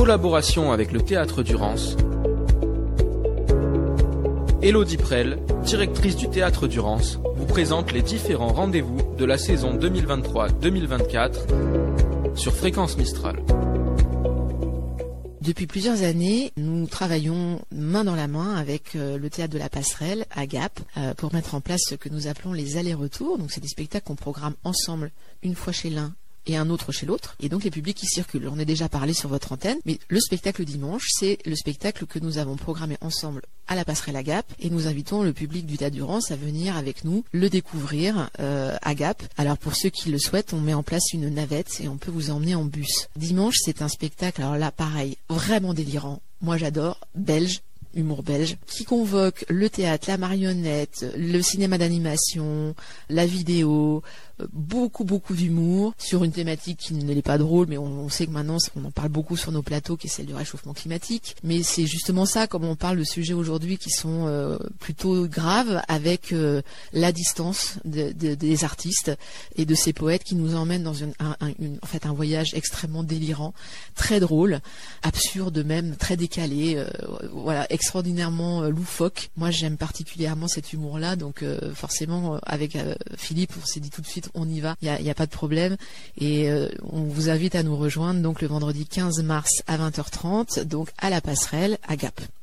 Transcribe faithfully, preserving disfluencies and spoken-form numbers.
collaboration avec le Théâtre du Rance, Élodie Prel, directrice du Théâtre du Rance, vous présente les différents rendez-vous de la saison deux mille vingt-trois deux mille vingt-quatre sur Fréquence Mistral. Depuis plusieurs années, nous travaillons main dans la main avec euh, le Théâtre de la Passerelle à Gap euh, pour mettre en place ce que nous appelons les allers-retours. Donc c'est des spectacles qu'on programme ensemble, une fois chez l'un et un autre chez l'autre, et donc les publics qui circulent. On a déjà parlé sur votre antenne, mais le spectacle dimanche, c'est le spectacle que nous avons programmé ensemble à la Passerelle à Gap, et nous invitons le public du Théâtre du Rance à venir avec nous le découvrir euh, à Gap. Alors pour ceux qui le souhaitent, on met en place une navette et on peut vous emmener en bus. Dimanche, c'est un spectacle, alors là pareil, vraiment délirant. Moi j'adore, belge, humour belge, qui convoque le théâtre, la marionnette, le cinéma d'animation, la vidéo, beaucoup beaucoup d'humour sur une thématique qui ne l'est pas drôle, mais on, on sait que maintenant on en parle beaucoup sur nos plateaux, qui est celle du réchauffement climatique. Mais c'est justement ça, comme on parle de sujets aujourd'hui qui sont euh, plutôt graves, avec euh, la distance de, de, des artistes et de ces poètes qui nous emmènent dans une, un, un, une, en fait un voyage extrêmement délirant, très drôle, absurde même, très décalé, euh, voilà, extraordinairement euh, loufoque. Moi j'aime particulièrement cet humour-là, donc euh, forcément avec euh, Philippe on s'est dit tout de suite on y va, il n'y a, y a pas de problème, et euh, on vous invite à nous rejoindre donc le vendredi quinze mars à vingt heures trente, donc à la Passerelle à Gap.